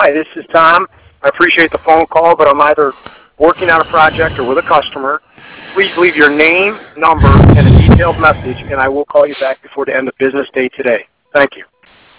Hi, this is Tom. I appreciate the phone call, but I'm either working on a project or with a customer. Please leave your name, number, and a detailed message, and I will call you back before the end of business day today. Thank you.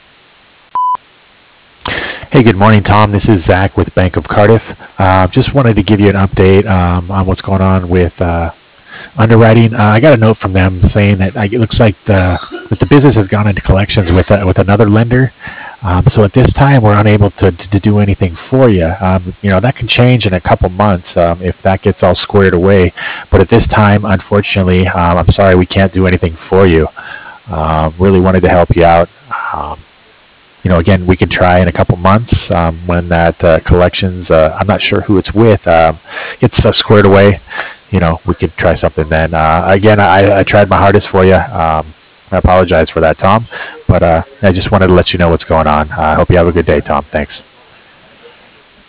Hey, good morning, Tom. This is Zach with Bank of Cardiff. Just wanted to give you an update on what's going on with underwriting. I got a note from them saying that it looks like the business has gone into collections with another lender. So at this time, we're unable to do anything for you. That can change in a couple months if that gets all squared away. But at this time, unfortunately, I'm sorry we can't do anything for you. Really wanted to help you out. Again, we could try in a couple months when that collections, I'm not sure who it's with, gets squared away. We could try something then. Again, I tried my hardest for you. I apologize for that, Tom. But I just wanted to let you know what's going on. I hope you have a good day, Tom. Thanks.